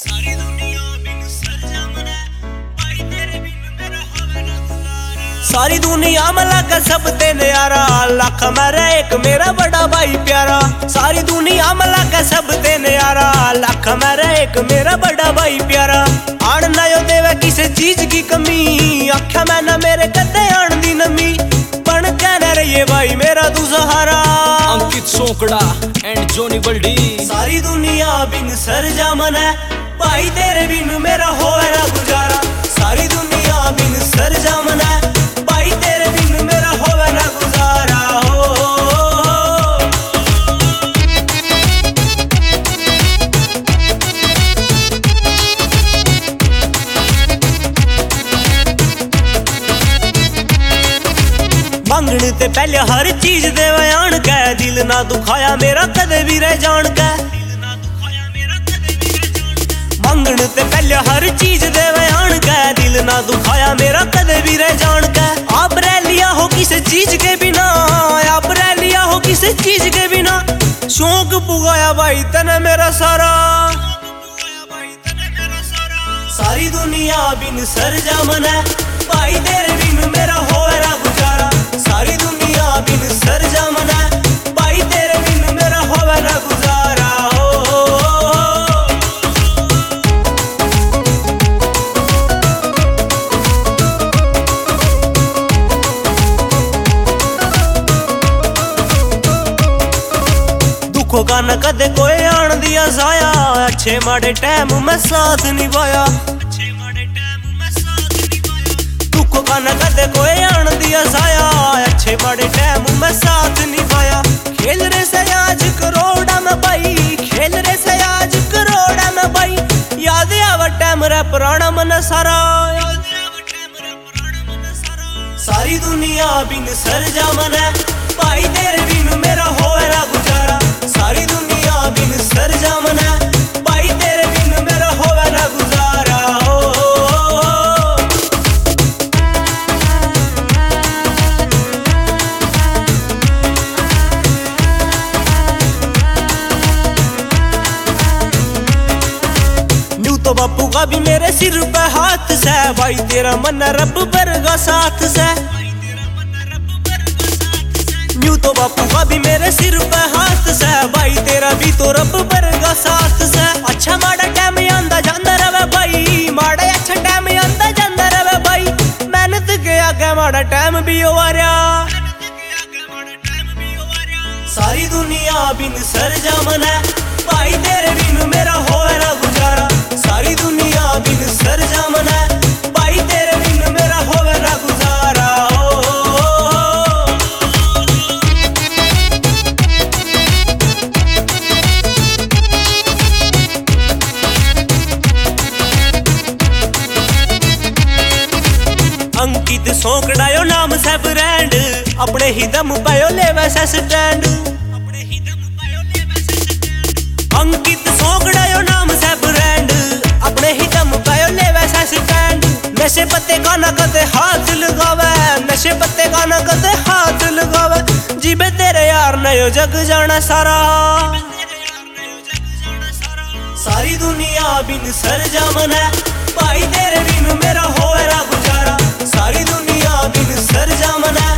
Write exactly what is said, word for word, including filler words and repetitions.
सारी दुनिया बिन सरजम ने भाई तेरे बिन मेरा होवे ना गुजारा। सारी दुनिया में लगा सब ते न्यारा, लाख मेरा एक मेरा बड़ा भाई प्यारा। सारी दुनिया में लगा सब ते न्यारा, लाख मेरा एक मेरा बड़ा भाई प्यारा। आन ना यो देवे किसी चीज की कमी, आख्या मैं ना मेरे कदे आन दी नमी। बन के न रहिए भाई मेरा तू सहारा। अंकित सोकड़ा एंड जोनी बल्डी। सारी दुनिया बिन सरजम ने भाई तेरे बिन मेरा होवे ना गुजारा। सारी दुनिया बिन सरजम ने भाई तेरे बिन मेरा होवे ना गुजारा। हो मंगने ते पहले हर चीज दे आन के, दिल ना दुखाया मेरा कदे भी रह जान के। मंगने ते पहले हर चीज दे आन के, दिल ना दुखाया मेरा कदे भी रह जान के। आप रह लिया हो किसी चीज के बिना, आप रह लिया हो किसी चीज के बिना। शौक पुगाया भाई तने मेरा सारा। सारी दुनिया बिन सरजम ने भाई तेरे बिन मेरा होवे ना गुजारा। सारी दुनिया बिन सरजम ने भाई तेरे बिन मेरा होवे ना गुजारा। हो दुखों का न कदे कोई आन दिया साया, अच्छे माड़े टाइम में साथ निभाया। दुखों का न कदे कोई आन दिया साया, अच्छे माड़े टाइम में साथ निभाया। खेल रे से आज करोड़ा में भाई, खेल रे से आज करोड़ा में भाई। याद आवा टाइम रे पुराना मन सारा। सारी दुनिया बिन सरजम ने भाई तेरे बिन मेरा होवे ना गुजारा। सारी दुनिया बिन सरजम ने भाई तेरे बिन मेरा होवे ना गुजारा। हो न्यू तो बापू का भी मेरे सिर पे हाथ से, भाई तेरा मन रब बरगा साथ से। न्यू तो बापू का भी मेरे सिर पे हाथ से, भाई तेरा भी तो रब बरगा साथ से। अच्छा माड़ा टाइम आंदा जांदा रवे भाई, माड़ा अच्छा टाइम आंदा जांदा रवे भाई। मेहनत के आगे माड़ा टाइम भी होवारा। सारी दुनिया बिन सरजम ने भाई तेरे बिन मेरा होवे ना गुजारा। सारी दुनिया बिन सरजम ने भाई तेरे बिन मेरा होवे ना गुजारा। हो अंकित सोकड़ा यो नाम से ब्रांड, अपने ही दम पायो ले वैसा स्टैंड। अंकित सोकड़ा यो नाम से ब्रांड, अपने ही दम पायो ले वैसा स्टैंड। नशे पत्ते का न कदे हाथ लगावे, नशे पत्ते का न कदे हाथ लगावे। जीबे तेरे यार ने यो जग जाना सारा। सारी दुनिया बिन सरजम ने भाई तेरे बिन मेरा होवे ना गुजारा। सारी दुनिया बिन सरजम ने